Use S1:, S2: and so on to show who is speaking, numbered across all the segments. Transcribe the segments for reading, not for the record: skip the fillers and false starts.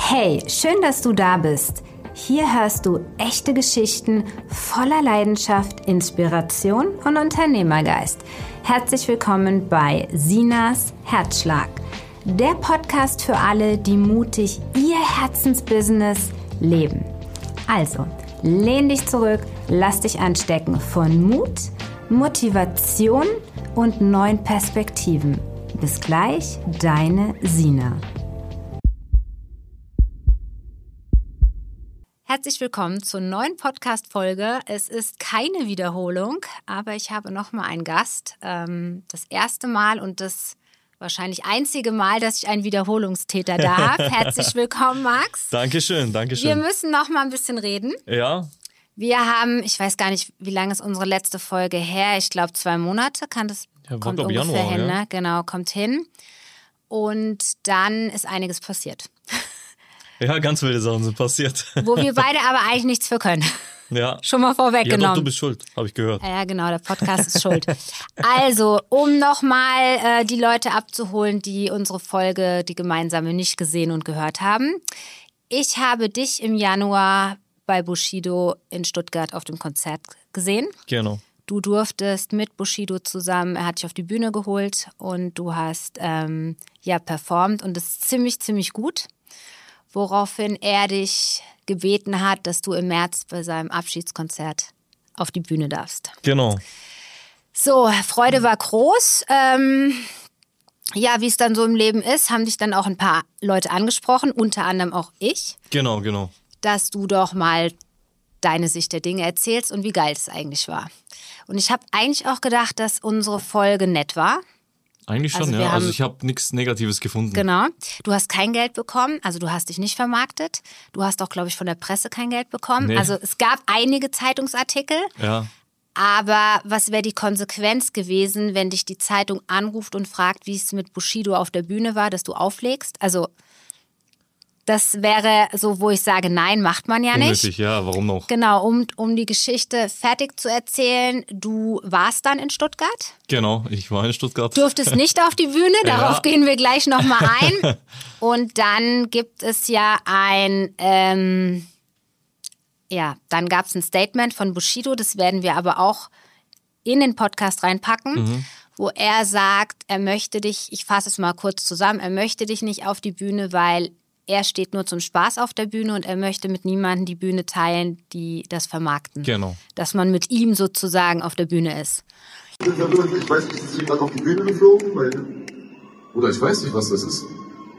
S1: Hey, schön, dass du da bist. Hier hörst du echte Geschichten voller Leidenschaft, Inspiration und Unternehmergeist. Herzlich willkommen bei Sinas Herzschlag, der Podcast für alle, die mutig ihr Herzensbusiness leben. Also, lehn dich zurück, lass dich anstecken von Mut, Motivation und neuen Perspektiven. Bis gleich, deine Sina. Herzlich willkommen zur neuen Podcast-Folge. Es ist keine Wiederholung, aber ich habe nochmal einen Gast. Das erste Mal und das wahrscheinlich einzige Mal, dass ich einen Wiederholungstäter da habe. Herzlich willkommen, Max.
S2: Dankeschön.
S1: Wir müssen noch mal ein bisschen reden.
S2: Ja.
S1: Wir haben, ich weiß gar nicht, wie lange ist unsere letzte Folge her? Ich glaube 2 Monate, kommt ungefähr
S2: Januar,
S1: hin,
S2: ja.
S1: Ne? Genau, kommt hin. Und dann ist einiges passiert.
S2: Ja, ganz wilde Sachen sind passiert.
S1: Wo wir beide aber eigentlich nichts für können.
S2: Ja.
S1: Schon mal vorweggenommen.
S2: Ja, doch, du bist schuld, habe ich gehört.
S1: Ja, genau, der Podcast ist schuld. Also, um nochmal die Leute abzuholen, die unsere Folge, die gemeinsame, nicht gesehen und gehört haben. Ich habe dich im Januar bei Bushido in Stuttgart auf dem Konzert gesehen.
S2: Genau.
S1: Du durftest mit Bushido zusammen, er hat dich auf die Bühne geholt und du hast performt und das ist ziemlich gut. Woraufhin er dich gebeten hat, dass du im März bei seinem Abschiedskonzert auf die Bühne darfst.
S2: Genau.
S1: So, Freude war groß. Wie es dann so im Leben ist, haben dich dann auch ein paar Leute angesprochen, unter anderem auch ich.
S2: Genau.
S1: Dass du doch mal deine Sicht der Dinge erzählst und wie geil es eigentlich war. Und ich habe eigentlich auch gedacht, dass unsere Folge nett war.
S2: Eigentlich schon, ja. Also ich habe nichts Negatives gefunden.
S1: Genau. Du hast kein Geld bekommen, also du hast dich nicht vermarktet. Du hast auch, glaube ich, von der Presse kein Geld bekommen. Nee. Also es gab einige Zeitungsartikel.
S2: Ja.
S1: Aber was wäre die Konsequenz gewesen, wenn dich die Zeitung anruft und fragt, wie es mit Bushido auf der Bühne war, dass du auflegst? Also das wäre so, wo ich sage, nein, macht man ja nicht.
S2: Unnötig, ja, warum noch?
S1: Genau, um die Geschichte fertig zu erzählen, du warst dann in Stuttgart.
S2: Genau, ich war in Stuttgart.
S1: Durftest nicht auf die Bühne, darauf gehen wir gleich nochmal ein. Und dann gibt es ja dann gab es ein Statement von Bushido, das werden wir aber auch in den Podcast reinpacken, wo er sagt, er möchte dich, ich fasse es mal kurz zusammen, er möchte dich nicht auf die Bühne, weil er steht nur zum Spaß auf der Bühne und er möchte mit niemandem die Bühne teilen, die das vermarkten.
S2: Genau.
S1: Dass man mit ihm sozusagen auf der Bühne ist.
S3: Ich weiß nicht, ist sie gerade auf die Bühne geflogen? Oder ich weiß nicht, was das ist.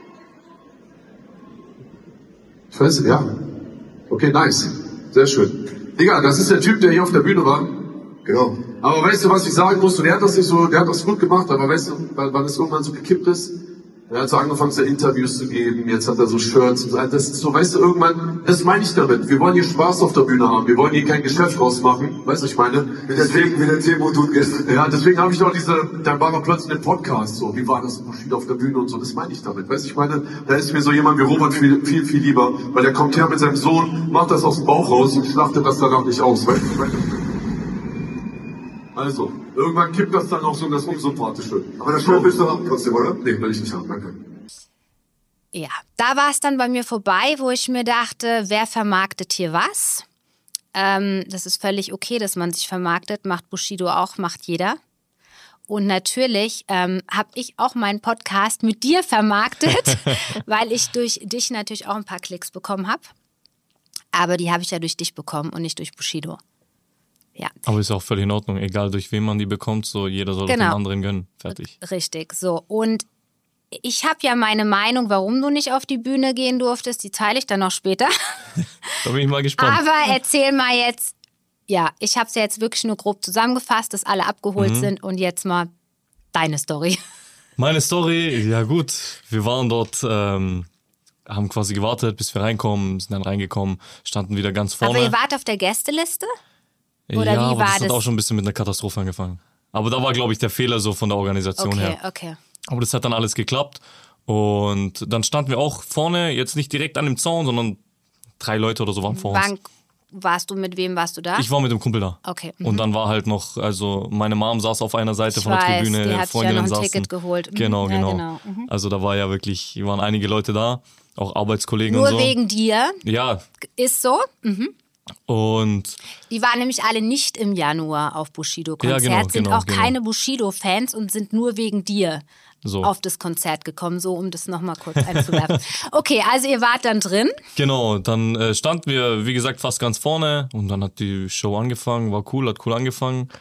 S3: Ich weiß, ja. Okay, nice. Sehr schön. Digga, das ist der Typ, der hier auf der Bühne war. Genau. Aber weißt du, was ich sagen muss? Der hat das gut gemacht, aber weißt du, weil es irgendwann so gekippt ist, er hat so angefangen, so Interviews zu geben, jetzt hat er so Shirts und so. Das ist so, weißt du, irgendwann, das meine ich damit. Wir wollen hier Spaß auf der Bühne haben, wir wollen hier kein Geschäft rausmachen, weißt du, ich meine? Mit der Temo tut gestern. Ja, deswegen habe ich auch da war noch plötzlich ein Podcast, so, wie war das Bushido auf der Bühne und so, das meine ich damit, weißt du, ich meine, da ist mir so jemand wie Robert viel lieber, weil der kommt her mit seinem Sohn, macht das aus dem Bauch raus und schlachtet das danach nicht aus, weißt du, ich meine? Also, irgendwann kippt das dann auch so in das Unsympathische. Aber das Show willst du haben trotzdem, oder? Nee, will ich nicht haben, danke.
S1: Ja, da war es dann bei mir vorbei, wo ich mir dachte, wer vermarktet hier was? Das ist völlig okay, dass man sich vermarktet, macht Bushido auch, macht jeder. Und natürlich habe ich auch meinen Podcast mit dir vermarktet, weil ich durch dich natürlich auch ein paar Klicks bekommen habe. Aber die habe ich ja durch dich bekommen und nicht durch Bushido. Ja.
S2: Aber ist auch völlig in Ordnung, egal durch wen man die bekommt, so jeder soll dem anderen gönnen, fertig.
S1: Richtig, so. Und ich habe ja meine Meinung, warum du nicht auf die Bühne gehen durftest, die teile ich dann noch später.
S2: Da bin ich mal gespannt.
S1: Aber erzähl mal jetzt, ja, ich habe es ja jetzt wirklich nur grob zusammengefasst, dass alle abgeholt sind und jetzt mal deine Story.
S2: Meine Story, ja gut, wir waren dort, haben quasi gewartet, bis wir reinkommen, sind dann reingekommen, standen wieder ganz vorne.
S1: Aber ihr wart auf der Gästeliste? Oder
S2: ja,
S1: wie
S2: aber
S1: war
S2: das hat auch schon ein bisschen mit einer Katastrophe angefangen. Aber da war, glaube ich, der Fehler so von der Organisation her.
S1: Okay.
S2: Aber das hat dann alles geklappt. Und dann standen wir auch vorne, jetzt nicht direkt an dem Zaun, sondern 3 Leute oder so waren vor uns.
S1: Mit wem warst du da?
S2: Ich war mit dem Kumpel da.
S1: Okay.
S2: Und dann war halt noch, also meine Mom saß auf einer Seite von der Tribüne,
S1: die hat
S2: Freundinnen
S1: sich ja noch ein
S2: saßen.
S1: Ticket geholt.
S2: Genau.
S1: Ja, genau.
S2: Also da war ja wirklich, waren einige Leute da. auch Arbeitskollegen
S1: Nur
S2: und so.
S1: wegen dir.
S2: Ja.
S1: Ist so.
S2: Und
S1: Die waren nämlich alle nicht im Januar auf Bushido-Konzert,
S2: Ja,
S1: sind
S2: genau,
S1: auch keine Bushido-Fans und sind nur wegen dir
S2: so.
S1: auf das Konzert gekommen, so um das nochmal kurz einzuwerfen. Okay, also ihr wart dann drin.
S2: Genau, dann standen wir, wie gesagt, fast ganz vorne und dann hat die Show angefangen, war cool, hat cool angefangen.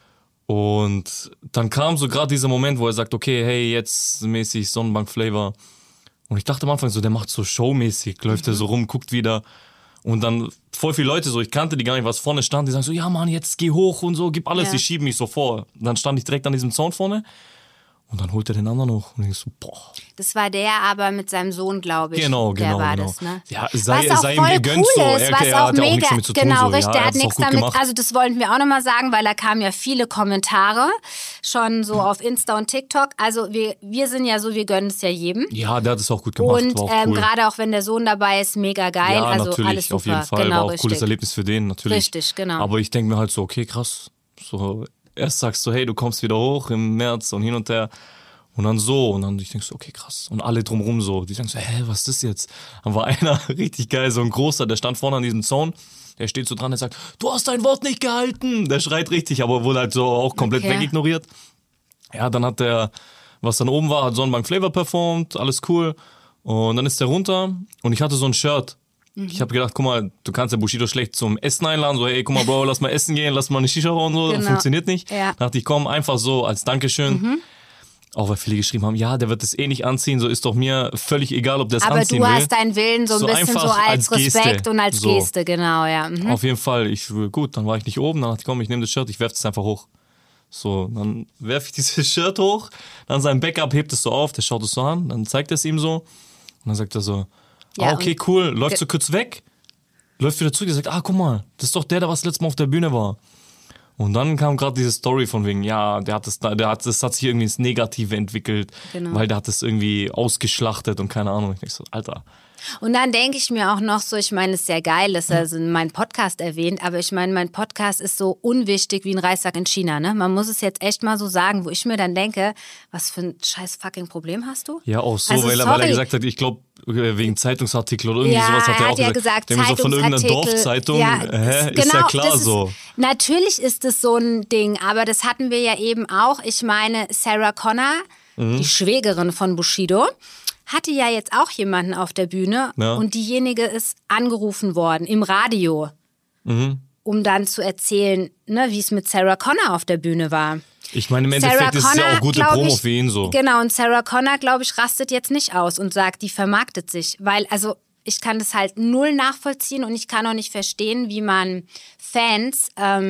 S2: Und dann kam so gerade dieser Moment, wo er sagt, okay, hey, jetzt mäßig Sonnenbank-Flavor. Und ich dachte am Anfang so, der macht so showmäßig, läuft er so rum, guckt wieder. Und dann voll viele Leute so, ich kannte die gar nicht, was vorne stand, die sagen so, ja Mann, jetzt geh hoch und so, gib alles,
S1: Ja.
S2: die schieben mich so vor. Dann stand ich direkt an diesem Zaun vorne und dann holt er den anderen noch und ich so, boah.
S1: Das war der aber mit seinem Sohn, glaube ich.
S2: Genau,
S1: der war
S2: genau.
S1: das, ne?
S2: Ja,
S1: Was
S2: sei
S1: auch
S2: ihm
S1: voll
S2: gegönnt
S1: cool
S2: so.
S1: ist,
S2: Er
S1: was auch
S2: hat ja auch
S1: mega,
S2: nichts damit zu tun.
S1: genau,
S2: so.
S1: richtig,
S2: Ja,
S1: der
S2: er
S1: hat
S2: hat's auch
S1: nichts
S2: gut
S1: damit,
S2: gemacht.
S1: also das wollten wir auch nochmal sagen, weil da kamen ja viele Kommentare, schon so auf Insta und TikTok, also wir sind ja so, wir gönnen es ja jedem.
S2: Ja, der hat es auch gut gemacht,
S1: Und
S2: war auch cool.
S1: gerade auch wenn der Sohn dabei ist, mega geil,
S2: Ja,
S1: also
S2: natürlich,
S1: alles super.
S2: auf jeden Fall,
S1: Genau,
S2: war auch ein
S1: richtig.
S2: cooles Erlebnis für den, natürlich.
S1: Richtig, genau.
S2: Aber ich denke mir halt so, okay, krass, so, erst sagst du, hey, du kommst wieder hoch im März und hin und her. Und dann so, und dann ich denk so, okay, krass. Und alle drumherum so, die sagen so, hä, was ist das jetzt? Dann war einer richtig geil, so ein großer, der stand vorne an diesem Zaun, der steht so dran, der sagt, du hast dein Wort nicht gehalten. Der schreit richtig, aber wurde halt so auch komplett
S1: Okay.
S2: wegignoriert. Ja, dann hat der, was dann oben war, hat Sonnenbank Flavor performt, alles cool. Und dann ist der runter und ich hatte so ein Shirt. Ich habe gedacht, guck mal, du kannst ja Bushido schlecht zum Essen einladen, so, hey, guck mal, Bro, lass mal essen gehen, lass mal eine Shisha rauchen, so,
S1: Genau.
S2: funktioniert nicht.
S1: Ja.
S2: Da dachte ich, komm, einfach so als Dankeschön. Auch weil viele geschrieben haben, ja, der wird das eh nicht anziehen, so ist doch mir völlig egal, ob der es
S1: Aber
S2: anziehen
S1: du
S2: will.
S1: hast deinen Willen so ein
S2: So
S1: bisschen
S2: einfach
S1: so als
S2: als Geste.
S1: Respekt und als
S2: So.
S1: Geste, genau, ja. Mhm.
S2: Auf jeden Fall, gut, dann war ich nicht oben, dann dachte ich, komm, ich nehme das Shirt, ich werfe es einfach hoch. So, dann werfe ich dieses Shirt hoch, dann sein Backup hebt es so auf, der schaut es so an, dann zeigt er es ihm so und dann sagt er so,
S1: Ja,
S2: okay,
S1: und-
S2: cool, läuft so kurz weg, läuft wieder zurück, der sagt, guck mal, das ist doch der was letztes Mal auf der Bühne war. Und dann kam gerade diese Story von wegen, ja, das hat sich irgendwie ins Negative entwickelt,
S1: Genau.
S2: weil der hat das irgendwie ausgeschlachtet und keine Ahnung. Ich denk so, Alter.
S1: Und dann denke ich mir auch noch so, ich meine, es ist ja geil, dass er so meinen Podcast erwähnt, aber ich meine, mein Podcast ist so unwichtig wie ein Reissack in China, ne? Man muss es jetzt echt mal so sagen, wo ich mir dann denke, was für ein scheiß fucking Problem hast du?
S2: Ja, auch so,
S1: Also,
S2: weil er
S1: sorry.
S2: gesagt hat, ich glaube, wegen Zeitungsartikel oder irgendwie
S1: Ja,
S2: sowas hat er
S1: er
S2: auch
S1: hat ja
S2: gesagt.
S1: gesagt,
S2: Irgendwie so von irgendeiner
S1: Zeitungsartikel.
S2: Dorfzeitung, ist ja
S1: genau,
S2: klar
S1: das
S2: so.
S1: Natürlich ist es so ein Ding, aber das hatten wir ja eben auch. Ich meine, Sarah Connor,
S2: Mhm.
S1: die Schwägerin von Bushido, hatte ja jetzt auch jemanden auf der Bühne
S2: Ja.
S1: und diejenige ist angerufen worden im Radio,
S2: Mhm.
S1: um dann zu erzählen, ne, wie es mit Sarah Connor auf der Bühne war.
S2: Ich meine, im Endeffekt ist es ja auch gute
S1: glaub
S2: Promo
S1: ich,
S2: für ihn so.
S1: Genau, und Sarah Connor, glaube ich, rastet jetzt nicht aus und sagt, die vermarktet sich. Weil, also, ich kann das halt null nachvollziehen und ich kann auch nicht verstehen, wie man Fans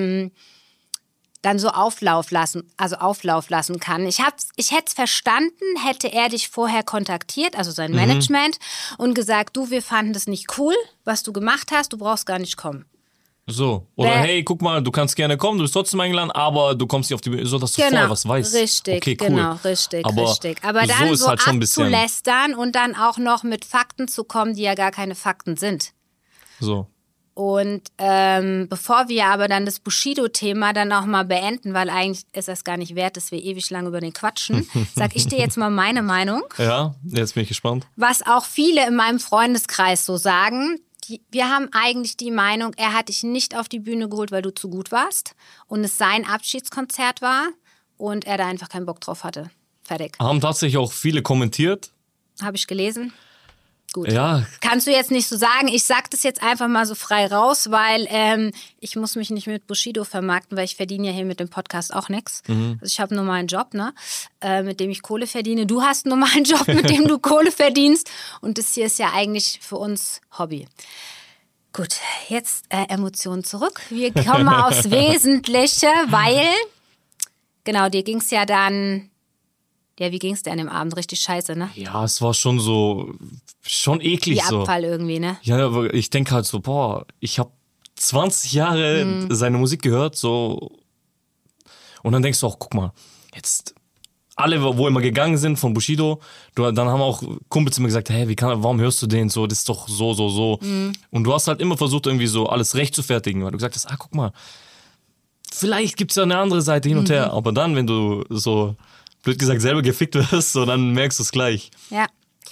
S1: dann so Auflauf lassen kann. Ich hätte es verstanden, hätte er dich vorher kontaktiert, also sein Management, und gesagt, du, wir fanden das nicht cool, was du gemacht hast, du brauchst gar nicht kommen.
S2: So. Oder hey, guck mal, du kannst gerne kommen, du bist trotzdem eingeladen, aber du kommst nicht auf die Bühne, so dass du vorher was weißt.
S1: Richtig,
S2: okay, cool.
S1: genau, richtig. Aber dann
S2: ist
S1: so
S2: halt schon ein bisschen
S1: abzulästern und dann auch noch mit Fakten zu kommen, die ja gar keine Fakten sind.
S2: so.
S1: Und bevor wir aber dann das Bushido-Thema dann auch mal beenden, weil eigentlich ist das gar nicht wert, dass wir ewig lang über den quatschen, sag ich dir jetzt mal meine Meinung.
S2: Ja, jetzt bin ich gespannt.
S1: Was auch viele in meinem Freundeskreis so sagen, wir haben eigentlich die Meinung, er hat dich nicht auf die Bühne geholt, weil du zu gut warst und es sein Abschiedskonzert war und er da einfach keinen Bock drauf hatte. Fertig.
S2: Haben tatsächlich auch viele kommentiert.
S1: Habe ich gelesen. Gut.
S2: Ja,
S1: Kannst du jetzt nicht so sagen. Ich sag das jetzt einfach mal so frei raus, weil ich muss mich nicht mit Bushido vermarkten, weil ich verdiene ja hier mit dem Podcast auch nichts. Also ich habe nur mal einen Job, ne, mit dem ich Kohle verdiene. Du hast nur mal einen Job, mit dem du Kohle verdienst. Und das hier ist ja eigentlich für uns Hobby. Gut, jetzt Emotionen zurück. Wir kommen mal aufs Wesentliche, weil, genau, dir ging es ja dann... Ja, wie ging's dir an dem Abend? Richtig scheiße, ne?
S2: Ja, es war schon so, schon eklig
S1: Wie
S2: so.
S1: Abfall irgendwie, ne?
S2: Ja, aber ich denke halt so, boah, ich habe 20 Jahre seine Musik gehört, so. Und dann denkst du auch, guck mal, jetzt alle, wo immer gegangen sind von Bushido, dann haben auch Kumpels immer gesagt, hey, warum hörst du den so? Das ist doch so. Und du hast halt immer versucht, irgendwie so alles recht zu fertigen, weil du gesagt hast, guck mal, vielleicht gibt's ja eine andere Seite hin und her. Aber dann, wenn du so, blöd gesagt, selber gefickt wirst, so, dann merkst du es gleich.
S1: Ja.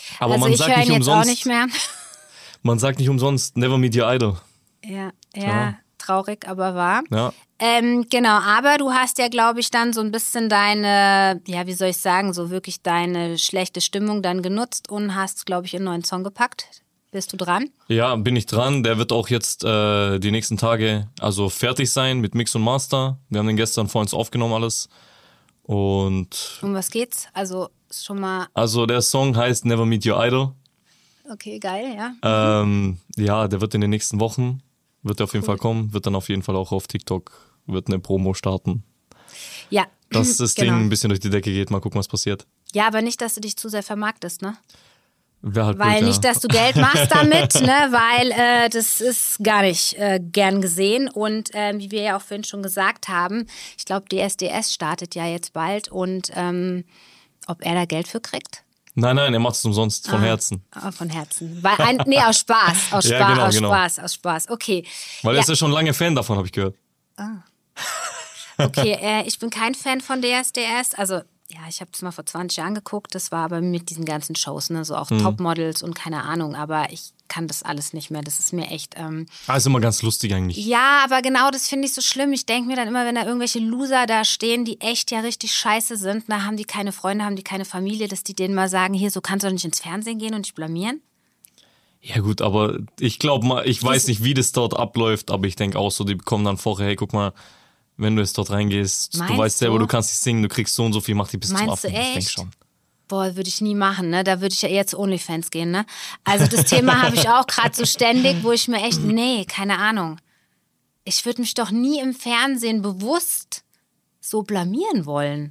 S2: Aber
S1: also
S2: man
S1: ich
S2: sagt
S1: höre
S2: nicht
S1: ihn jetzt
S2: umsonst,
S1: auch nicht mehr.
S2: Man sagt nicht umsonst, never meet your idol.
S1: Ja, traurig, aber wahr.
S2: Ja.
S1: Genau, aber du hast ja, glaube ich, dann so ein bisschen deine, ja, wie soll ich sagen, so wirklich deine schlechte Stimmung dann genutzt und hast, glaube ich, einen neuen Song gepackt. Bist du dran?
S2: Ja, bin ich dran. Der wird auch jetzt die nächsten Tage also fertig sein mit Mix und Master. Wir haben den gestern vor uns aufgenommen alles. Und
S1: Um was geht's? Also ist schon mal,
S2: also der Song heißt Never Meet Your Idol.
S1: okay, geil, ja.
S2: Ja, der wird in den nächsten Wochen, wird der auf jeden Fall kommen, wird dann auf jeden Fall auch auf TikTok, wird eine Promo starten.
S1: Ja,
S2: Dass das Ding ein bisschen durch die Decke geht, mal gucken, was passiert.
S1: Ja, aber nicht, dass du dich zu sehr vermarktest, ne?
S2: Wäre halt
S1: Weil
S2: blöd,
S1: nicht,
S2: ja.
S1: dass du Geld machst damit, ne? Weil das ist gar nicht gern gesehen. Und wie wir ja auch vorhin schon gesagt haben, ich glaube, DSDS startet ja jetzt bald und ob er da Geld für kriegt?
S2: Nein, er macht es umsonst, von Herzen.
S1: Von Herzen. Nee, aus Spaß. Aus Spaß,
S2: Ja, genau,
S1: aus
S2: genau.
S1: Spaß, aus Spaß. Okay.
S2: Weil er ist ja schon lange Fan davon, habe ich gehört.
S1: Okay, ich bin kein Fan von DSDS. Also, ja, ich habe es mal vor 20 Jahren geguckt. Das war aber mit diesen ganzen Shows, ne? So auch Topmodels und keine Ahnung. Aber ich kann das alles nicht mehr. Das ist mir echt...
S2: Ist immer ganz lustig eigentlich.
S1: Ja, aber genau das finde ich so schlimm. Ich denke mir dann immer, wenn da irgendwelche Loser da stehen, die echt ja richtig scheiße sind, da haben die keine Freunde, haben die keine Familie, dass die denen mal sagen, hier, so kannst du doch nicht ins Fernsehen gehen und dich blamieren.
S2: Ja gut, aber ich glaube mal, ich weiß nicht, wie das dort abläuft, aber ich denke auch so, die bekommen dann vorher, hey, guck mal, wenn du jetzt dort reingehst,
S1: Meinst
S2: du weißt selber,
S1: du?
S2: du kannst nicht singen, du kriegst so und so viel, mach die bis zum
S1: Meinst du
S2: Affen. Ich denke
S1: echt?
S2: schon.
S1: Boah, würde ich nie machen, ne? Da würde ich ja eher zu OnlyFans gehen, ne? Also das Thema habe ich auch gerade so ständig, wo ich mir echt, nee, keine Ahnung. Ich würde mich doch nie im Fernsehen bewusst so blamieren wollen.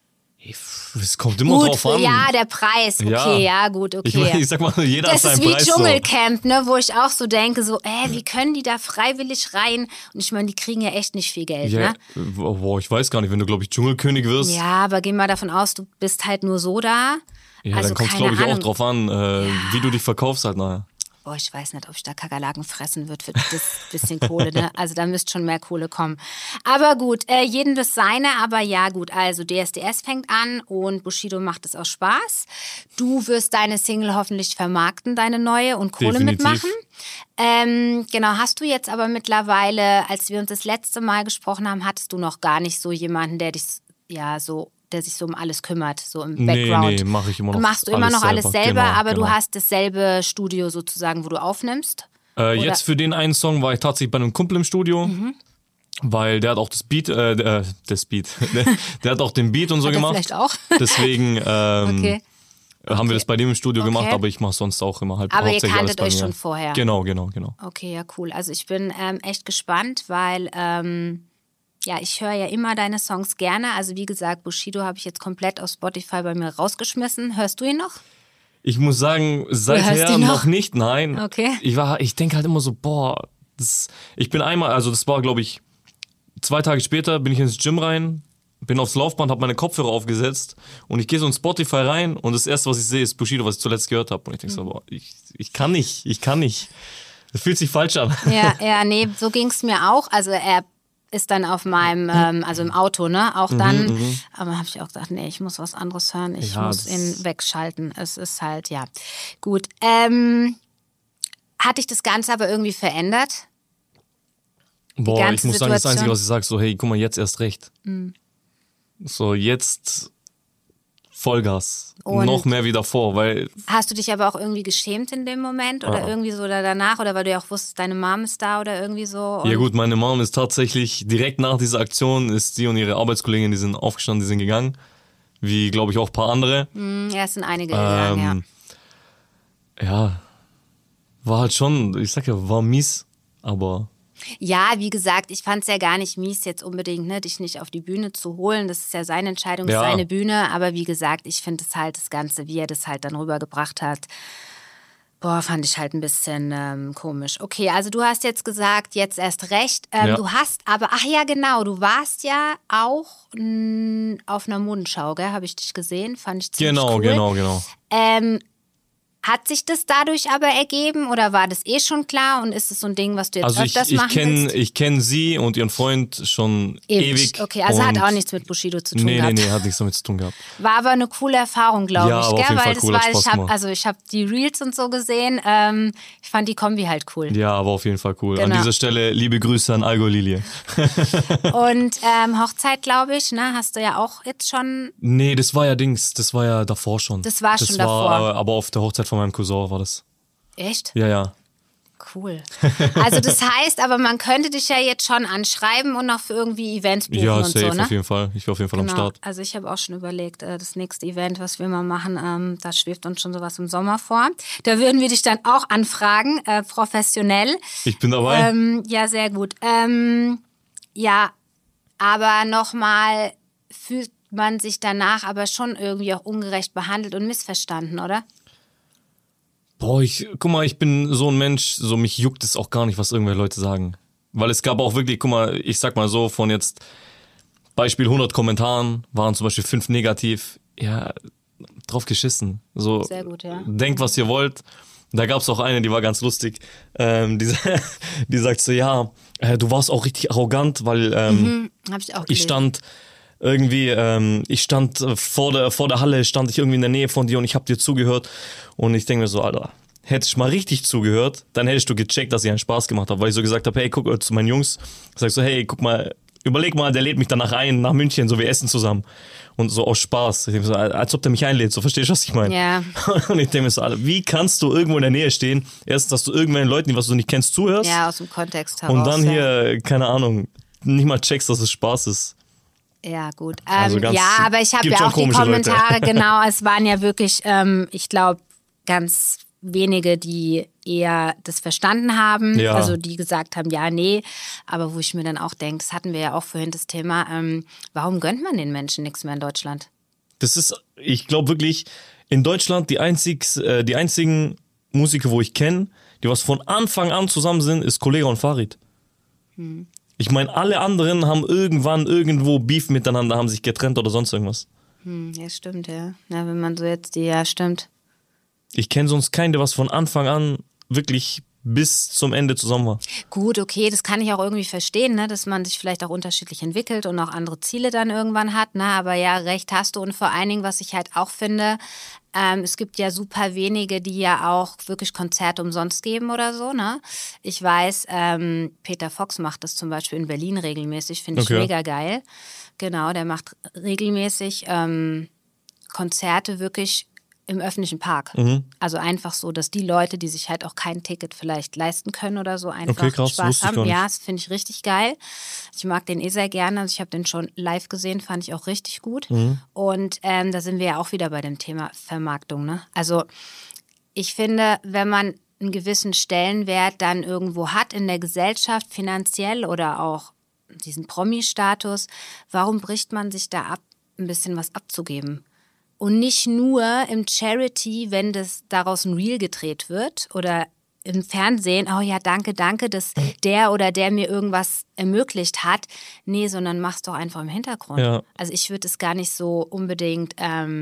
S2: Es kommt immer drauf an.
S1: Ja, der Preis, okay, ja gut, okay.
S2: Ich sag mal, jeder
S1: Das
S2: hat
S1: ist
S2: seinen
S1: wie
S2: Preis.
S1: Dschungelcamp, ne, wo ich auch so denke, so, wie können die da freiwillig rein? Und ich meine, die kriegen ja echt nicht viel Geld,
S2: So. Ja,
S1: ne?
S2: boah, ich weiß gar nicht, wenn du, glaube ich, Dschungelkönig wirst.
S1: Ja, aber geh mal davon aus, du bist halt nur so da.
S2: Ja,
S1: also
S2: dann kommt es,
S1: keine
S2: glaube ich, auch
S1: Ahnung.
S2: drauf an, wie du dich verkaufst halt nachher.
S1: Boah, ich weiß nicht, ob ich da Kakerlaken fressen würde für das bisschen Kohle, ne? Also da müsste schon mehr Kohle kommen. Aber gut, jedem das seine, aber ja gut, also DSDS fängt an und Bushido macht es aus Spaß. Du wirst deine Single hoffentlich vermarkten, deine neue, und Kohle
S2: Definitiv.
S1: mitmachen. Genau, hast du jetzt aber mittlerweile, als wir uns das letzte Mal gesprochen haben, hattest du noch gar nicht so jemanden, der dich der sich so um alles kümmert, so im Background.
S2: Nee, mache ich immer noch.
S1: Machst du immer noch alles selber,
S2: Genau,
S1: aber
S2: genau.
S1: du hast dasselbe Studio sozusagen, wo du aufnimmst?
S2: Jetzt für den einen Song war ich tatsächlich bei einem Kumpel im Studio, weil der hat auch das Beat, der hat auch den Beat und so
S1: Hat er
S2: gemacht.
S1: vielleicht auch?
S2: Deswegen
S1: Okay.
S2: haben wir das bei dem im Studio
S1: Okay.
S2: gemacht, aber ich mache sonst auch immer halt
S1: Aber ihr
S2: hauptsächlich alles
S1: kanntet
S2: bei
S1: euch
S2: mir.
S1: schon vorher?
S2: Genau.
S1: Okay, ja, cool. Also ich bin echt gespannt, weil ja, ich höre ja immer deine Songs gerne. Also wie gesagt, Bushido habe ich jetzt komplett auf Spotify bei mir rausgeschmissen. Hörst du ihn noch?
S2: Ich muss sagen,
S1: hörst
S2: seither
S1: ihn noch?
S2: noch nicht, nein.
S1: Okay.
S2: Ich denke halt immer so, boah, ich bin einmal, also das war, glaube ich, 2 Tage später bin ich ins Gym rein, bin aufs Laufband, habe meine Kopfhörer aufgesetzt und ich gehe so in Spotify rein und das erste, was ich sehe, ist Bushido, was ich zuletzt gehört habe. Und ich denke so, boah, ich kann nicht. Das fühlt sich falsch an.
S1: Ja, nee, so ging es mir auch. Also er ist dann auf meinem, also im Auto, ne, auch dann. Aber habe ich auch gedacht, nee, ich muss was anderes hören. Ich
S2: Ja,
S1: muss
S2: das-
S1: ihn wegschalten. Es ist halt, ja. Gut. Hat dich das Ganze aber irgendwie verändert?
S2: Boah, ich
S1: ganze
S2: muss sagen, das
S1: Situation.
S2: Einzige, was ich sage, so, hey, guck mal, jetzt erst recht. So, jetzt Vollgas.
S1: Und-
S2: Noch mehr wie davor, weil
S1: Hast du dich aber auch irgendwie geschämt in dem Moment oder irgendwie so oder danach oder weil du ja auch wusstest, deine Mom ist da oder irgendwie so? Und
S2: ja gut, meine Mom ist tatsächlich, direkt nach dieser Aktion ist sie und ihre Arbeitskollegin, die sind aufgestanden, die sind gegangen. Wie, glaube ich, auch ein paar andere.
S1: Ja, es sind einige gegangen, ja.
S2: Ja, war halt schon, ich sag ja, war mies, aber
S1: Ja, wie gesagt, ich fand es ja gar nicht mies, jetzt unbedingt, ne, dich nicht auf die Bühne zu holen. Das ist ja seine Entscheidung,
S2: Ja.
S1: seine Bühne. Aber wie gesagt, ich finde es halt das Ganze, wie er das halt dann rübergebracht hat, boah, fand ich halt ein bisschen komisch. Okay, also du hast jetzt gesagt, jetzt erst recht.
S2: Ja.
S1: Du hast aber, ach ja, genau, du warst ja auch auf einer Modenschau, gell, habe ich dich gesehen, fand ich ziemlich
S2: genau,
S1: cool.
S2: genau.
S1: Hat sich das dadurch aber ergeben oder war das eh schon klar und ist es so ein Ding, was du jetzt öfters machen willst?
S2: Ich kenne sie und ihren Freund schon ewig.
S1: Okay, also hat auch nichts mit Bushido zu tun gehabt.
S2: Nee, hat nichts damit zu tun gehabt.
S1: War aber eine coole Erfahrung, glaube
S2: ja,
S1: ich.
S2: Aber
S1: gell?
S2: auf jeden
S1: Weil
S2: Fall cool,
S1: das war, ich habe die Reels und so gesehen. Ich fand die Kombi halt cool.
S2: Ja, aber auf jeden Fall cool.
S1: Genau.
S2: An dieser Stelle liebe Grüße an Algo Lilie.
S1: Und Hochzeit, glaube ich, ne, hast du ja auch jetzt schon.
S2: Nee, das war ja davor schon.
S1: Das war schon davor.
S2: Aber auf der Hochzeit von meinem Cousin war das.
S1: Echt?
S2: Ja.
S1: Cool. Also das heißt, aber man könnte dich ja jetzt schon anschreiben und auch für irgendwie Events buchen
S2: ja,
S1: und
S2: safe,
S1: so, ne?
S2: auf jeden Fall. Ich war auf jeden Fall am Start.
S1: Also ich habe auch schon überlegt, das nächste Event, was wir mal machen, da schwebt uns schon sowas im Sommer vor. Da würden wir dich dann auch anfragen, professionell.
S2: Ich bin dabei.
S1: Ja, sehr gut. Ja, aber nochmal fühlt man sich danach aber schon irgendwie auch ungerecht behandelt und missverstanden, oder?
S2: Boah, guck mal, ich bin so ein Mensch, so mich juckt es auch gar nicht, was irgendwelche Leute sagen. Weil es gab auch wirklich, guck mal, ich sag mal so, von jetzt Beispiel 100 Kommentaren waren zum Beispiel 5 negativ. Ja, drauf geschissen. So,
S1: sehr gut, ja.
S2: Denkt, was ihr wollt. Da gab's auch eine, die war ganz lustig. Die sagt so, ja, du warst auch richtig arrogant, weil
S1: Hab ich auch gelesen.
S2: ich stand vor der Halle, stand ich irgendwie in der Nähe von dir und ich habe dir zugehört. Und ich denke mir so, Alter, hättest du mal richtig zugehört, dann hättest du gecheckt, dass ich einen Spaß gemacht habe. Weil ich so gesagt habe, hey, guck zu meinen Jungs, sag so, hey, guck mal, überleg mal, der lädt mich danach ein, nach München, so wir essen zusammen. Und so aus Spaß. Ich denke so, als ob der mich einlädt, so verstehst du, was ich meine?
S1: Ja.
S2: Und ich denke mir so, Alter, wie kannst du irgendwo in der Nähe stehen? Erstens, dass du irgendwelchen Leuten, die was du nicht kennst, zuhörst.
S1: Ja, aus dem Kontext heraus.
S2: Und dann hier, keine Ahnung, nicht mal checkst, dass es Spaß ist.
S1: Ja, gut.
S2: Also
S1: ja, aber ich habe ja auch die Kommentare, genau, es waren ja wirklich, ich glaube, ganz wenige, die eher das verstanden haben,
S2: ja.
S1: Also die gesagt haben, ja, nee, aber wo ich mir dann auch denke, das hatten wir ja auch vorhin das Thema, warum gönnt man den Menschen nichts mehr in Deutschland?
S2: Das ist, ich glaube wirklich, in Deutschland die einzigen Musiker, wo ich kenne, die was von Anfang an zusammen sind, ist Kollega und Farid. Ich meine, alle anderen haben irgendwann irgendwo Beef miteinander, haben sich getrennt oder sonst irgendwas.
S1: Ja, stimmt, ja. Ja, wenn man so jetzt ja, stimmt.
S2: Ich kenne sonst keinen, der was von Anfang an wirklich bis zum Ende zusammen war.
S1: Gut, okay, das kann ich auch irgendwie verstehen, ne, dass man sich vielleicht auch unterschiedlich entwickelt und auch andere Ziele dann irgendwann hat, ne, aber ja, recht hast du und vor allen Dingen, was ich halt auch finde, es gibt ja super wenige, die ja auch wirklich Konzerte umsonst geben oder so, ne. Ich weiß, Peter Fox macht das zum Beispiel in Berlin regelmäßig, finde ich mega geil. Genau, der macht regelmäßig Konzerte wirklich im öffentlichen Park. Also einfach so, dass die Leute, die sich halt auch kein Ticket vielleicht leisten können oder so, einfach Spaß haben. Ja, das finde ich richtig geil. Ich mag den sehr gerne. Also ich habe den schon live gesehen, fand ich auch richtig gut. Und da sind wir ja auch wieder bei dem Thema Vermarktung, ne? Also ich finde, wenn man einen gewissen Stellenwert dann irgendwo hat in der Gesellschaft, finanziell oder auch diesen Promi-Status, warum bricht man sich da ab, ein bisschen was abzugeben? Und nicht nur im Charity, wenn das daraus ein Reel gedreht wird oder im Fernsehen, oh ja, danke, dass der oder der mir irgendwas ermöglicht hat. Nee, sondern mach's doch einfach im Hintergrund.
S2: Ja.
S1: Also ich würde es gar nicht so unbedingt...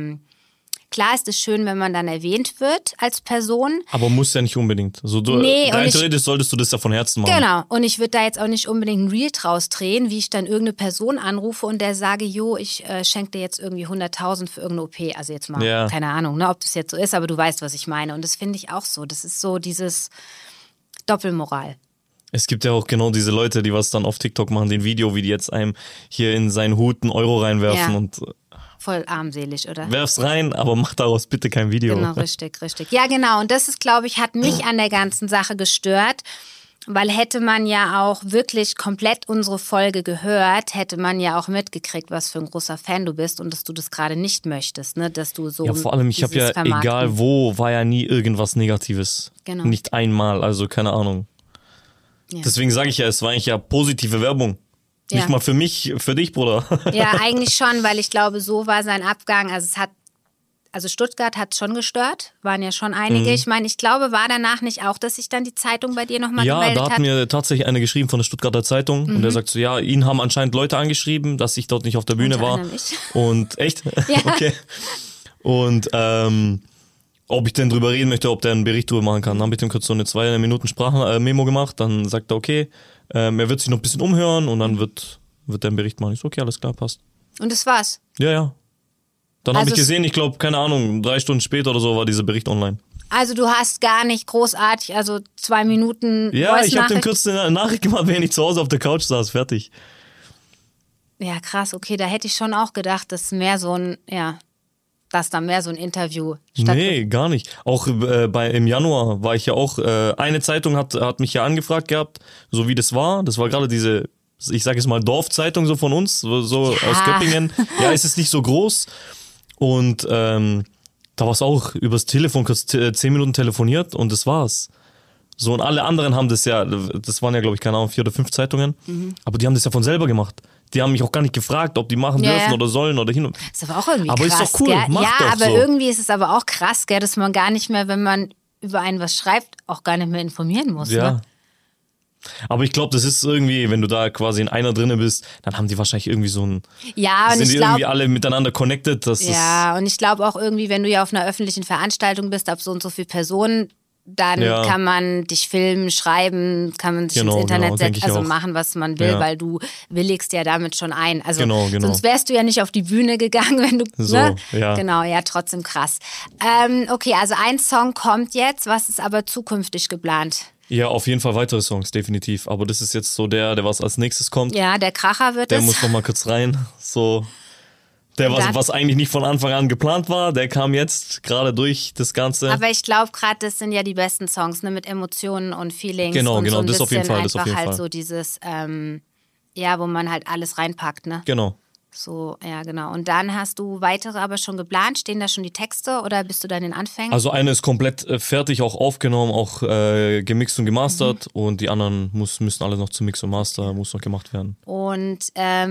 S1: Klar ist es schön, wenn man dann erwähnt wird als Person.
S2: Aber muss ja nicht unbedingt. Also theoretisch solltest du das ja von Herzen machen.
S1: Genau. Und ich würde da jetzt auch nicht unbedingt ein Reel draus drehen, wie ich dann irgendeine Person anrufe und der sage, jo, ich schenke dir jetzt irgendwie 100.000 für irgendeine OP. Also jetzt mal, keine Ahnung, ne, ob das jetzt so ist, aber du weißt, was ich meine. Und das finde ich auch so. Das ist so dieses Doppelmoral. Es
S2: gibt ja auch genau diese Leute, die was dann auf TikTok machen, den Video, wie die jetzt einem hier in seinen Hut einen Euro reinwerfen und...
S1: Voll armselig, oder?
S2: Werf's rein, aber mach daraus bitte kein Video.
S1: Genau, richtig. Ja, genau. Und das ist, glaube ich, hat mich an der ganzen Sache gestört, weil hätte man ja auch wirklich komplett unsere Folge gehört, hätte man ja auch mitgekriegt, was für ein großer Fan du bist und dass du das gerade nicht möchtest, ne? Dass du so.
S2: Ja, vor allem, ich habe ja, egal wo, war ja nie irgendwas Negatives.
S1: Genau.
S2: Nicht einmal, also keine Ahnung. Ja. Deswegen sage ich ja, es war eigentlich ja positive Werbung. Ja. Nicht mal für mich, für dich, Bruder.
S1: Ja, eigentlich schon, weil ich glaube, so war sein Abgang. Also Stuttgart hat schon gestört, waren ja schon einige. Ich meine, ich glaube, war danach nicht auch, dass sich dann die Zeitung bei dir nochmal gemeldet hat?
S2: Ja, da hat mir tatsächlich eine geschrieben von der Stuttgarter Zeitung und der sagt so, ja, ihn haben anscheinend Leute angeschrieben, dass ich dort nicht auf der Bühne war.
S1: Mich.
S2: Und echt?
S1: Ja.
S2: Okay. Und ob ich denn drüber reden möchte, ob der einen Bericht drüber machen kann. Dann habe ich dem kurz so eine 2 Minuten Sprachmemo gemacht, dann sagt er, okay, er wird sich noch ein bisschen umhören und dann wird der einen Bericht machen. Ich so, okay, alles klar, passt.
S1: Und das war's?
S2: Ja. Dann habe ich gesehen, ich glaube, keine Ahnung, 3 Stunden später oder so war dieser Bericht online.
S1: Also du hast gar nicht großartig, also 2 Minuten
S2: Ja, ich habe dem kurz eine Nachricht gemacht, während ich zu Hause auf der Couch saß, fertig.
S1: Ja, krass, okay, da hätte ich schon auch gedacht, dass mehr so ein, dass da mehr so ein Interview stattfindet.
S2: Nee, gar nicht. Auch im Januar war ich ja auch, eine Zeitung hat mich ja angefragt gehabt, so wie das war. Das war gerade diese, ich sage jetzt mal Dorfzeitung so von uns, so aus Göppingen. Ja, es ist nicht so groß. Und da war es auch übers Telefon, kurz 10 Minuten telefoniert und das war's. So, und alle anderen haben das ja, das waren ja, glaube ich, keine Ahnung, 4 oder 5 Zeitungen, aber die haben das ja von selber gemacht. Die haben mich auch gar nicht gefragt, ob die machen dürfen oder sollen oder hin.
S1: Ist aber auch irgendwie
S2: aber
S1: krass.
S2: Ist doch cool,
S1: gell?
S2: mach doch
S1: aber
S2: so.
S1: irgendwie ist es aber auch krass, gell, dass man gar nicht mehr, wenn man über einen was schreibt, auch gar nicht mehr informieren muss.
S2: Ja.
S1: Ne?
S2: Aber ich glaube, das ist irgendwie, wenn du da quasi in einer drinne bist, dann haben die wahrscheinlich irgendwie so ein.
S1: Ja, und
S2: sind
S1: ich
S2: die
S1: glaube.
S2: irgendwie alle miteinander connected. Und
S1: ich glaube auch irgendwie, wenn du ja auf einer öffentlichen Veranstaltung bist, ab so und so viel Personen, dann kann man dich filmen, schreiben, kann man sich ins Internet setzen, also machen, was man will, weil du willigst ja damit schon ein. Also sonst wärst du ja nicht auf die Bühne gegangen, wenn du,
S2: so,
S1: ne?
S2: Ja.
S1: Genau, ja, trotzdem krass. Okay, also ein Song kommt jetzt, was ist aber zukünftig geplant?
S2: Ja, auf jeden Fall weitere Songs, definitiv. Aber das ist jetzt so der was als nächstes kommt.
S1: Ja, der Kracher wird
S2: der
S1: es.
S2: Der muss noch mal kurz rein, so. Was eigentlich nicht von Anfang an geplant war, der kam jetzt gerade durch das Ganze.
S1: Aber ich glaube gerade, das sind ja die besten Songs, ne, mit Emotionen und Feelings.
S2: Genau,
S1: und so ein
S2: das auf jeden Fall.
S1: Einfach
S2: Das auf jeden
S1: halt
S2: Fall.
S1: so dieses, wo man halt alles reinpackt, ne?
S2: Genau.
S1: So, ja, genau. Und dann hast du weitere aber schon geplant? Stehen da schon die Texte oder bist du da in den Anfängen?
S2: Also eine ist komplett fertig, auch aufgenommen, auch gemixt und gemastert und die anderen müssen alle noch zum Mix und Master, muss noch gemacht werden.
S1: Und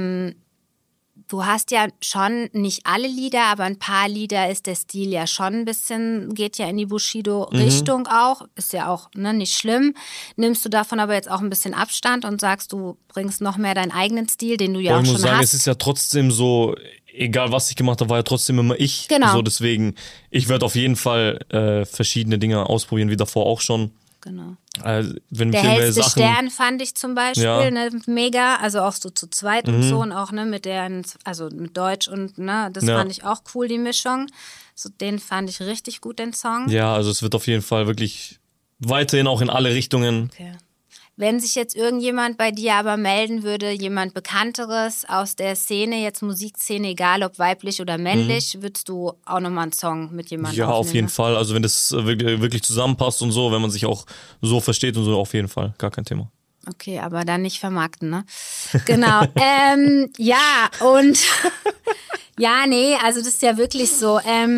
S1: du hast ja schon nicht alle Lieder, aber ein paar Lieder ist der Stil ja schon ein bisschen, geht ja in die Bushido-Richtung auch. Ist ja auch nicht schlimm. Nimmst du davon aber jetzt auch ein bisschen Abstand und sagst, du bringst noch mehr deinen eigenen Stil, den du ja auch schon hast?
S2: Ich muss sagen, es ist ja trotzdem so, egal was ich gemacht habe, war ja trotzdem immer ich.
S1: Genau.
S2: So, deswegen, ich werde auf jeden Fall verschiedene Dinge ausprobieren, wie davor auch schon.
S1: Genau.
S2: Wenn
S1: der hellste Stern fand ich zum Beispiel mega, also auch so zu zweit und so und auch mit mit Deutsch und das fand ich auch cool, die Mischung. So, den fand ich richtig gut, den Song.
S2: Ja, also es wird auf jeden Fall wirklich weiterhin auch in alle Richtungen.
S1: Okay. Wenn sich jetzt irgendjemand bei dir aber melden würde, jemand Bekannteres aus der Szene, jetzt Musikszene, egal ob weiblich oder männlich, würdest du auch nochmal einen Song mit jemandem aufnehmen?
S2: Ja, auf jeden Fall. Also wenn das wirklich zusammenpasst und so, wenn man sich auch so versteht und so, auf jeden Fall. Gar kein Thema.
S1: Okay, aber dann nicht vermarkten, ne? Genau. Ja, und ja, nee, also das ist ja wirklich so.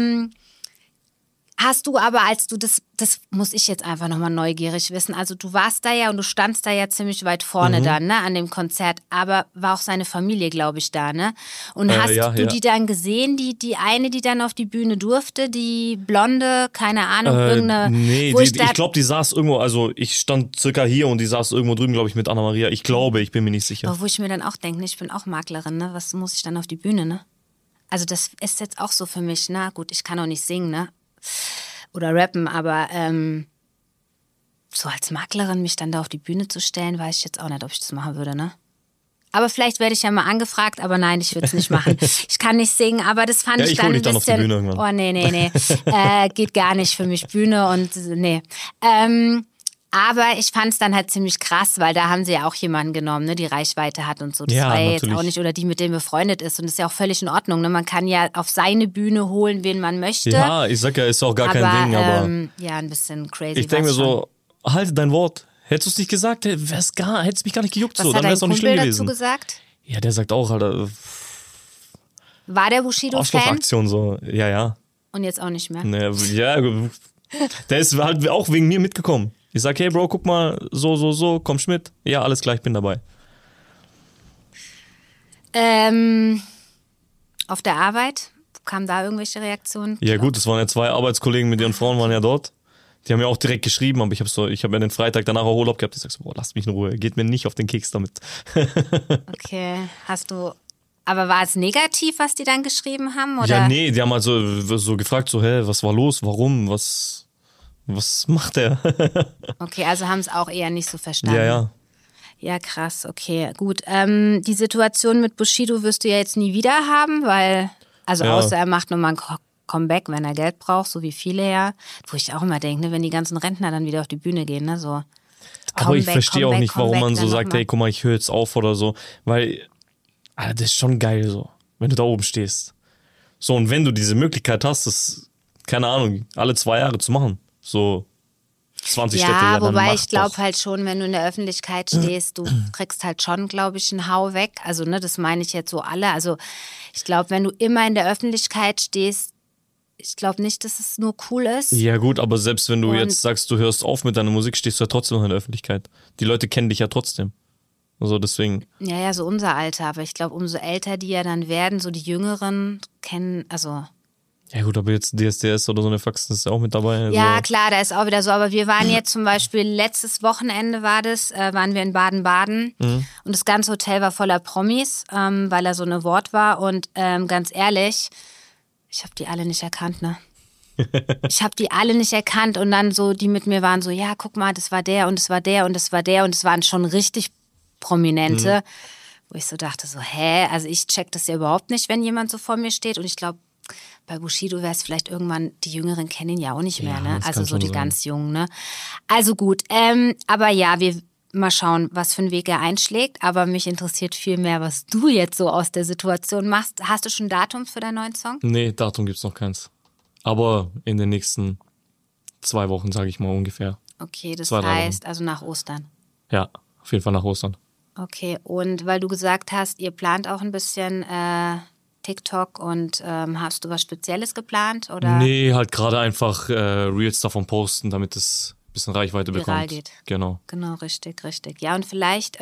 S1: Hast du aber, als du das muss ich jetzt einfach nochmal neugierig wissen, also du warst da ja und du standst da ja ziemlich weit vorne dann, ne, an dem Konzert, aber war auch seine Familie, glaube ich, da, ne? Und hast du die dann gesehen, die eine, die dann auf die Bühne durfte, die Blonde, keine Ahnung, irgendeine...
S2: Nee, ich glaube, die saß irgendwo, also ich stand circa hier und die saß irgendwo drüben, glaube ich, mit Anna-Maria. Ich glaube, ich bin mir nicht sicher.
S1: Aber wo ich mir dann auch denke, ich bin auch Maklerin, ne? Was muss ich dann auf die Bühne, ne? Also das ist jetzt auch so für mich, na gut, ich kann auch nicht singen, ne? Oder rappen, aber so als Maklerin mich dann da auf die Bühne zu stellen, weiß ich jetzt auch nicht, ob ich das machen würde, ne? Aber vielleicht werde ich ja mal angefragt, aber nein, ich würde es nicht machen. Ich kann nicht singen, aber das fand ich dann ein bisschen...
S2: auf die Bühne irgendwann.
S1: Oh, nee. Geht gar nicht für mich, Bühne und nee. Aber ich fand es dann halt ziemlich krass, weil da haben sie ja auch jemanden genommen, ne, die Reichweite hat und so. Das war ja jetzt auch nicht, oder die mit dem befreundet ist. Und das ist ja auch völlig in Ordnung. Ne? Man kann ja auf seine Bühne holen, wen man möchte.
S2: Ja, ich sag ja, ist auch gar kein Ding, aber...
S1: ja, ein bisschen crazy.
S2: Ich denke mir so, halte dein Wort. Hättest du es nicht gesagt, hätte es mich gar nicht gejuckt.
S1: Was
S2: so, dann wäre es auch nicht schlimm gewesen.
S1: Was hat dein Kumpel dazu gesagt?
S2: Ja, der sagt auch, Alter...
S1: War der Bushido-Fan?
S2: Arschloch-Aktion so, ja.
S1: Und jetzt auch nicht mehr?
S2: Nee, ja, der ist halt auch wegen mir mitgekommen. Ich sag, hey Bro, guck mal, so, kommst mit? Ja, alles klar, ich bin dabei.
S1: Auf der Arbeit? Kamen da irgendwelche Reaktionen?
S2: Ja gut, es waren ja 2 Arbeitskollegen mit ihren Frauen, waren ja dort. Die haben ja auch direkt geschrieben, aber ich habe ja den Freitag danach auch Urlaub gehabt. Ich sag so, boah, lasst mich in Ruhe, geht mir nicht auf den Keks damit.
S1: Okay, hast du Aber war es negativ, was die dann geschrieben haben? Oder?
S2: Ja, nee, die haben also so gefragt, so, was war los, warum, was macht der?
S1: Okay, also haben es auch eher nicht so verstanden.
S2: Ja.
S1: Ja, krass, okay, gut. Die Situation mit Bushido wirst du ja jetzt nie wieder haben, weil, außer er macht nochmal ein Comeback, wenn er Geld braucht, so wie viele ja. Wo ich auch immer denke, ne, wenn die ganzen Rentner dann wieder auf die Bühne gehen, ne, so.
S2: Aber ich verstehe auch nicht, warum man so sagt, hey, guck mal, ich höre jetzt auf oder so. Weil, Alter, das ist schon geil so, wenn du da oben stehst. So, und wenn du diese Möglichkeit hast, das, keine Ahnung, alle 2 Jahre zu machen, so 20 Städte.
S1: Ja,
S2: dann
S1: wobei
S2: mach
S1: ich glaube
S2: doch.
S1: halt schon, wenn du in der Öffentlichkeit stehst, du kriegst halt schon, glaube ich, einen Hau weg. Also, ne, das meine ich jetzt so alle. Also, ich glaube, wenn du immer in der Öffentlichkeit stehst, ich glaube nicht, dass es nur cool ist.
S2: Ja gut, aber selbst wenn du
S1: Und-
S2: jetzt sagst, du hörst auf mit deiner Musik, stehst du ja trotzdem noch in der Öffentlichkeit. Die Leute kennen dich ja trotzdem. Also deswegen.
S1: Ja, so unser Alter. Aber ich glaube, umso älter die ja dann werden, so die Jüngeren kennen, also...
S2: Ja gut, aber jetzt DSDS oder so eine Faxen ist ja auch mit dabei. Also.
S1: Ja, klar, da ist auch wieder so. Aber wir waren jetzt zum Beispiel, letztes Wochenende waren wir in Baden-Baden. Und das ganze Hotel war voller Promis, weil er so ein Award war. Und ganz ehrlich, ich habe die alle nicht erkannt, ne? Ich habe die alle nicht erkannt. Und dann so, die mit mir waren so, ja, guck mal, das war der und das war der und das war der. Und es waren schon richtig Prominente. Wo ich so dachte, so, also ich check das ja überhaupt nicht, wenn jemand so vor mir steht. Und ich glaube, bei Bushido wäre es vielleicht irgendwann, die Jüngeren kennen ihn ja auch nicht mehr,
S2: Ja,
S1: ne?
S2: das
S1: Also
S2: kann
S1: so
S2: schon
S1: die
S2: sein.
S1: ganz Jungen, ne? Also gut, aber ja, wir mal schauen, was für einen Weg er einschlägt. Aber mich interessiert viel mehr, was du jetzt so aus der Situation machst. Hast du schon ein Datum für deinen neuen Song?
S2: Nee, Datum gibt's noch keins. Aber in den nächsten 2 Wochen, sage ich mal ungefähr.
S1: Okay, das
S2: 2, 3
S1: heißt also nach Ostern.
S2: Ja, auf jeden Fall nach Ostern.
S1: Okay, und weil du gesagt hast, ihr plant auch ein bisschen TikTok und hast du was Spezielles geplant? Oder?
S2: Nee, halt gerade einfach Reels davon posten, damit es ein bisschen Reichweite
S1: Viral
S2: bekommt.
S1: geht.
S2: Genau.
S1: Genau, richtig. Ja, und vielleicht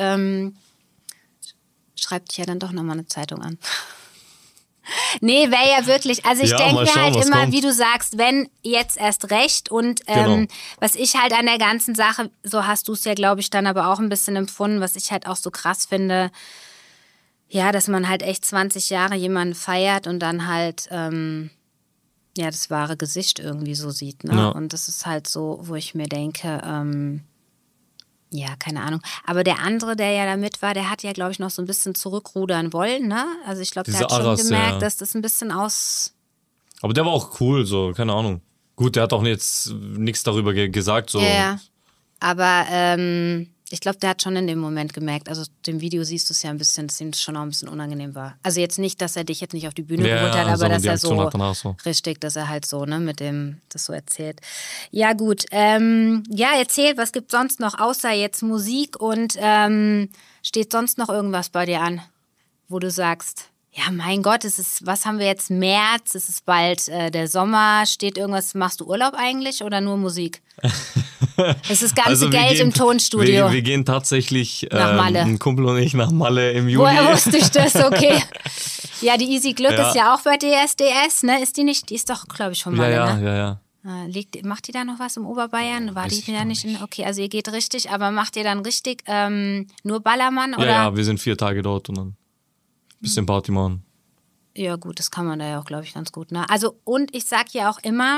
S1: schreibt dich ja dann doch nochmal eine Zeitung an. Nee, wäre ja wirklich, also ich
S2: Ja,
S1: denke
S2: mal
S1: mir
S2: schauen,
S1: halt
S2: was
S1: immer,
S2: kommt.
S1: wie du sagst, wenn jetzt erst recht und
S2: Genau.
S1: was ich halt an der ganzen Sache, so hast du es ja, glaube ich, dann aber auch ein bisschen empfunden, was ich halt auch so krass finde, ja, dass man halt echt 20 Jahre jemanden feiert und dann halt, ja, das wahre Gesicht irgendwie so sieht, ne?
S2: Ja.
S1: Und das ist halt so, wo ich mir denke, ja, keine Ahnung. Aber der andere, der ja da mit war, der hat ja, glaube ich, noch so ein bisschen zurückrudern wollen, ne? Also ich glaube, der
S2: Diese
S1: hat schon
S2: Arras,
S1: gemerkt,
S2: ja.
S1: dass das ein bisschen
S2: Aber der war auch cool, so, keine Ahnung. Gut, der hat auch jetzt nichts darüber gesagt, so.
S1: Ja, aber ich glaube, der hat schon in dem Moment gemerkt, also dem Video siehst du es ja ein bisschen, dass ihm das schon auch ein bisschen unangenehm war. Also jetzt nicht, dass er dich jetzt nicht auf die Bühne
S2: Ja,
S1: geholt hat, aber
S2: sondern
S1: dass
S2: die
S1: er
S2: Aktion
S1: so,
S2: hat danach so.
S1: richtig, dass er halt so, ne, mit dem das so erzählt. Ja gut, ja, erzähl, was gibt sonst noch, außer jetzt Musik und steht sonst noch irgendwas bei dir an, wo du sagst, ja, mein Gott, was haben wir jetzt, März, es ist bald der Sommer, steht irgendwas, machst du Urlaub eigentlich oder nur Musik? Es ist das ganze
S2: Also wir
S1: Geld
S2: gehen-
S1: im Tonstudio.
S2: Wir gehen tatsächlich,
S1: Nach Malle.
S2: ein Kumpel und ich, nach Malle im Juli.
S1: Woher wusste ich das? Okay. Ja, die Easy Glück
S2: Ja.
S1: ist ja auch bei DSDS, ne? Ist die nicht? Die ist doch, glaube ich, von Malle,
S2: Ja,
S1: ne?
S2: ja.
S1: Macht die da noch was im Oberbayern? War
S2: Weiß
S1: die
S2: ich
S1: ja
S2: gar
S1: nicht in. Okay, also ihr geht richtig, aber macht ihr dann richtig nur Ballermann? Oder?
S2: Ja, wir sind 4 Tage dort und dann ein bisschen Party machen.
S1: Ja, gut, das kann man da ja auch, glaube ich, ganz gut. Ne? Also, und ich sag ja auch immer,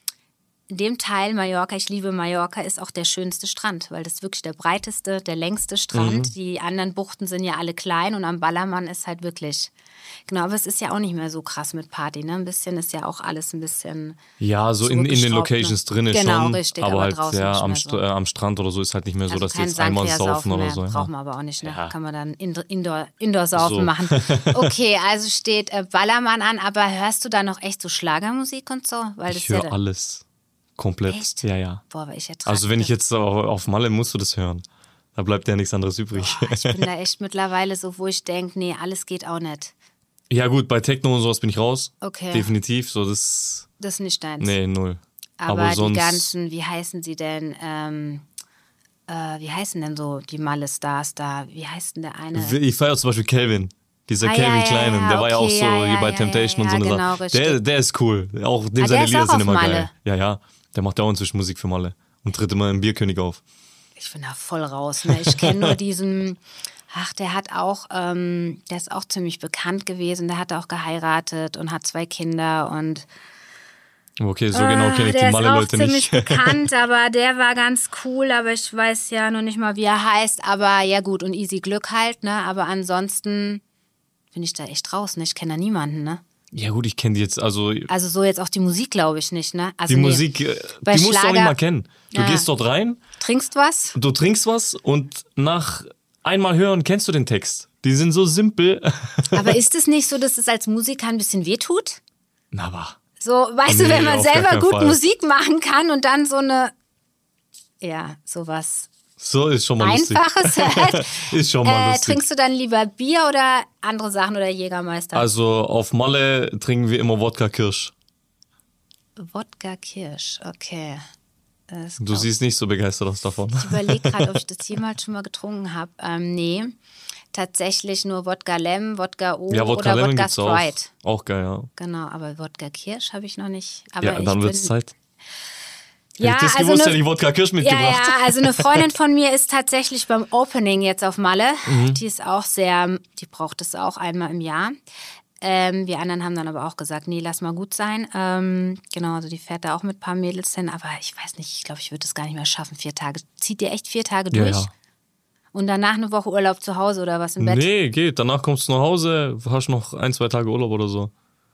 S1: in dem Teil Mallorca, ich liebe Mallorca, ist auch der schönste Strand, weil das ist wirklich der breiteste, der längste Strand. Die anderen Buchten sind ja alle klein und am Ballermann ist halt wirklich. Genau, aber es ist ja auch nicht mehr so krass mit Party, ne? Ein bisschen ist ja auch alles ein bisschen.
S2: Ja, so in den
S1: zurückgeschraubt,
S2: Locations
S1: ne?
S2: drinnen
S1: Genau,
S2: schon.
S1: richtig,
S2: aber
S1: aber
S2: halt,
S1: draußen
S2: ja,
S1: nicht mehr so.
S2: am Strand oder so ist halt nicht mehr so,
S1: Also
S2: dass die
S1: kein
S2: jetzt einmal
S1: Sangria
S2: saufen oder
S1: mehr.
S2: so.
S1: Brauchen
S2: Ja.
S1: wir aber auch nicht, ne?
S2: Ja.
S1: Kann man dann Indoor-Saufen
S2: So.
S1: machen. Okay, also steht Ballermann an, aber hörst du da noch echt so Schlagermusik und so? Weil das
S2: Ich
S1: ja
S2: höre alles. Komplett.
S1: Echt?
S2: Ja.
S1: Boah, aber ich ertrage
S2: Also wenn
S1: das.
S2: ich jetzt auf Malle, musst du das hören. Da bleibt ja nichts anderes übrig.
S1: Ich bin da echt mittlerweile so, wo ich denke, nee, alles geht auch nicht.
S2: Ja gut, bei Techno und sowas bin ich raus.
S1: Okay.
S2: Definitiv. So das.
S1: Das ist nicht deins.
S2: Nee, 0.
S1: Aber
S2: sonst.
S1: die ganzen, wie heißen sie denn? Wie heißen denn so die Malle-Stars da? Wie heißt denn der eine?
S2: Ich feiere zum Beispiel Calvin. Dieser
S1: Ah,
S2: Calvin
S1: ja,
S2: Kleinen, der war ja auch
S1: okay,
S2: so
S1: ja,
S2: hier bei
S1: ja,
S2: Temptation
S1: ja,
S2: und so eine
S1: genau,
S2: Sache.
S1: richtig.
S2: Der ist cool. Auch dem
S1: Ah,
S2: seine
S1: der ist
S2: Lieder
S1: auch
S2: sind
S1: auf
S2: immer
S1: Malle.
S2: geil. Ja. Der macht ja auch inzwischen Musik für Malle. Und tritt immer im Bierkönig auf.
S1: Ich bin da voll raus. Ne? Ich kenne nur diesen, Ach, der ist auch ziemlich bekannt gewesen. Der hat auch geheiratet und hat 2 Kinder und
S2: Okay, so genau kenne ich die Malle-Leute
S1: nicht. Der
S2: nicht.
S1: ist auch ziemlich bekannt, aber der war ganz cool, aber ich weiß ja noch nicht mal, wie er heißt. Aber ja gut, und Easy Glück halt, ne? Aber ansonsten bin ich da echt raus, ne? Ich kenne da niemanden, ne?
S2: Ja gut, ich kenne die jetzt, also
S1: so jetzt auch die Musik, glaube ich nicht, ne? Also
S2: die Musik, die musst du auch nicht mal kennen. Du gehst dort rein.
S1: Trinkst was?
S2: Du trinkst was und nach einmal hören kennst du den Text. Die sind so simpel.
S1: Aber ist es nicht so, dass es als Musiker ein bisschen wehtut?
S2: Na, aber...
S1: So, weißt du, wenn man selber gut Musik machen kann und dann sowas
S2: so ist schon mal
S1: Einfaches hört.
S2: Ist schon mal lustig.
S1: Trinkst du dann lieber Bier oder andere Sachen oder Jägermeister?
S2: Also auf Malle trinken wir immer Wodka Kirsch.
S1: Wodka Kirsch, okay.
S2: Du siehst nicht so begeistert aus davon.
S1: Ich überlege gerade, ob ich das jemals schon mal getrunken habe. Nee, tatsächlich nur Wodka Lem, Wodka O oder Wodka Sprite.
S2: Auch geil, ja.
S1: Genau, aber Wodka Kirsch habe ich noch nicht. Aber
S2: ja, dann wird es Zeit.
S1: Ja,
S2: hätte ich das gewusst, hätte ich Wodka Kirsch mitgebracht.
S1: Ja, also eine Freundin von mir ist tatsächlich beim Opening jetzt auf Malle. Die ist auch die braucht es auch einmal im Jahr. Wir anderen haben dann aber auch gesagt, nee, lass mal gut sein. Genau, also die fährt da auch mit ein paar Mädels hin. Aber ich weiß nicht, ich glaube, ich würde es gar nicht mehr schaffen, 4 Tage. Zieht ihr echt 4 Tage durch?
S2: Ja.
S1: Und danach eine Woche Urlaub zu Hause oder was im Bett?
S2: Nee, geht. Danach kommst du nach Hause, hast noch 1-2 Tage Urlaub oder so.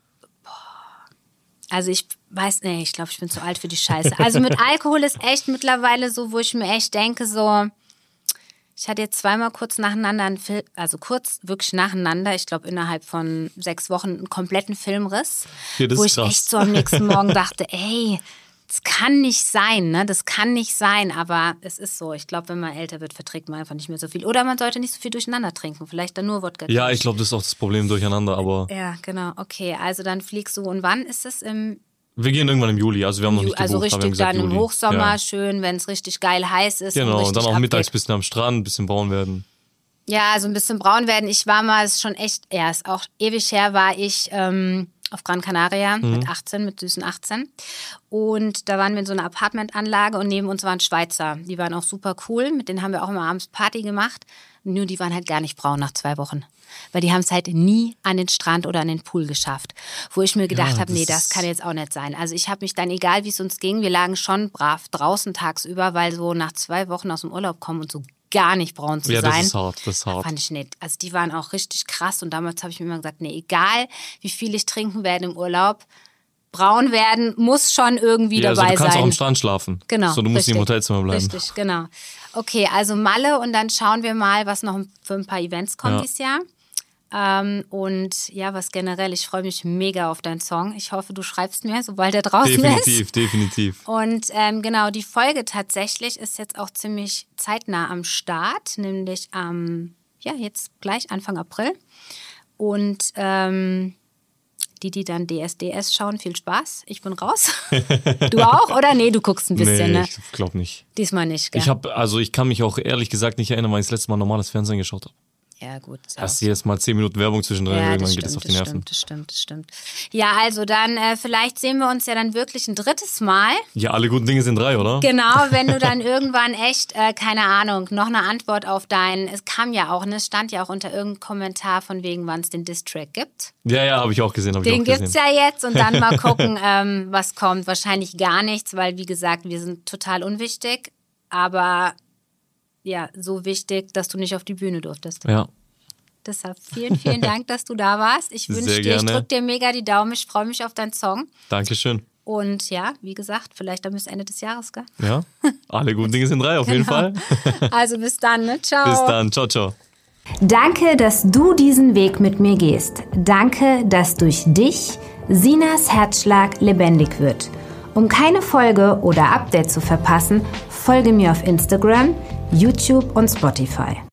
S1: Also ich glaube, ich bin zu alt für die Scheiße. Also mit Alkohol ist echt mittlerweile so, wo ich mir echt denke, so, ich hatte jetzt 2-mal kurz nacheinander wirklich nacheinander, ich glaube innerhalb von 6 Wochen einen kompletten Filmriss,
S2: ja,
S1: wo ich echt so am nächsten Morgen dachte, ey, das kann nicht sein, ne? Das kann nicht sein, aber es ist so. Ich glaube, wenn man älter wird, verträgt man einfach nicht mehr so viel. Oder man sollte nicht so viel durcheinander trinken, vielleicht dann nur Wodka.
S2: Ja, ich glaube, das ist auch das Problem durcheinander, aber...
S1: Ja, genau, okay, also dann fliegst du. Und wann ist es
S2: Wir gehen irgendwann im Juli, also wir haben noch nicht gebucht.
S1: Also richtig
S2: gesagt,
S1: dann im
S2: Juli.
S1: Hochsommer, schön, wenn es richtig geil heiß ist.
S2: Genau, und dann auch
S1: abgeht.
S2: mittags ein bisschen am Strand, ein bisschen braun werden.
S1: Ja, also ein bisschen braun werden. Ich war mal, ist schon echt, ist auch ewig her, war ich auf Gran Canaria mit süßen 18. Und da waren wir in so einer Apartmentanlage und neben uns waren Schweizer. Die waren auch super cool, mit denen haben wir auch immer abends Party gemacht. Nur die waren halt gar nicht braun nach 2 Wochen. Weil die haben es halt nie an den Strand oder an den Pool geschafft. Wo ich mir gedacht habe, nee, das kann jetzt auch nicht sein. Also ich habe mich dann, egal wie es uns ging, wir lagen schon brav draußen tagsüber, weil so nach 2 Wochen aus dem Urlaub kommen und so gar nicht braun zu sein.
S2: Ja, das ist hart.
S1: Fand ich nicht. Also die waren auch richtig krass und damals habe ich mir immer gesagt, nee, egal wie viel ich trinken werde im Urlaub, braun werden muss schon irgendwie dabei sein.
S2: Du kannst auch am Strand schlafen.
S1: Genau.
S2: So, du musst nicht im Hotelzimmer bleiben.
S1: Richtig, genau. Okay, also Malle und dann schauen wir mal, was noch für ein paar Events kommen dieses Jahr. Und ja, was generell, ich freue mich mega auf deinen Song. Ich hoffe, du schreibst mir, sobald er draußen ist.
S2: Definitiv.
S1: Und genau, die Folge tatsächlich ist jetzt auch ziemlich zeitnah am Start, nämlich jetzt gleich Anfang April. Und die dann DSDS schauen, viel Spaß. Ich bin raus. Du auch, oder? Nee, du guckst ein bisschen,
S2: nee,
S1: ne?
S2: Ich glaube nicht.
S1: Diesmal nicht, gell?
S2: Ich kann mich auch ehrlich gesagt nicht erinnern, weil ich das letzte Mal normales Fernsehen geschaut habe.
S1: Ja, gut.
S2: Hast du jetzt mal 10 Minuten Werbung zwischendrin, irgendwann geht es auf die Nerven.
S1: Das stimmt. Ja, also dann, vielleicht sehen wir uns ja dann wirklich ein 3. Mal.
S2: Ja, alle guten Dinge sind 3, oder?
S1: Genau, wenn du dann irgendwann echt, keine Ahnung, noch eine Antwort auf es kam ja auch, ne, stand ja auch unter irgendeinem Kommentar von wegen, wann es den Diss-Track gibt.
S2: Ja, habe ich auch gesehen.
S1: Den gibt's ja jetzt und dann mal gucken, was kommt. Wahrscheinlich gar nichts, weil, wie gesagt, wir sind total unwichtig, aber ja, so wichtig, dass du nicht auf die Bühne durftest.
S2: Ja.
S1: Deshalb vielen Dank, dass du da warst. Ich wünsche dir, ich drücke dir mega die Daumen. Ich freue mich auf deinen Song.
S2: Dankeschön.
S1: Und ja, wie gesagt, vielleicht dann bis Ende des Jahres, gell?
S2: Ja, alle guten Dinge sind 3, auf jeden Fall.
S1: Also bis dann, ne? Ciao.
S2: Bis dann, ciao.
S1: Danke, dass du diesen Weg mit mir gehst. Danke, dass durch dich Sinas Herzschlag lebendig wird. Um keine Folge oder Update zu verpassen, folge mir auf Instagram, YouTube und Spotify.